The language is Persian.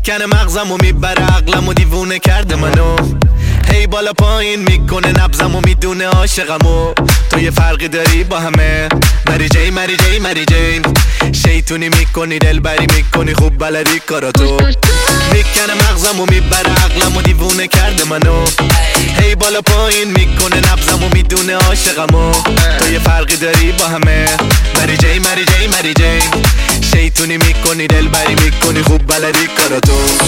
میکنه مغزمو میبره عقلمو دیوونه کرده منو هی بالا پایین میکنه نبضمو میدونه عاشقمو تو یه فرقی داری با همه مری جی مری جی مری جی شیطونی میکنی دلبری میکنی خوب بلدی کاراتو میکنه مغزمو میبره عقلمو دیوونه کرده منو هی بالا پایین میکنه نبضمو میدونه عاشقمو تو یه فرقی داری با همه مری جی مری جی مری جی شیطونی میکنی دلبری میکنی خوب بلدی کاراتو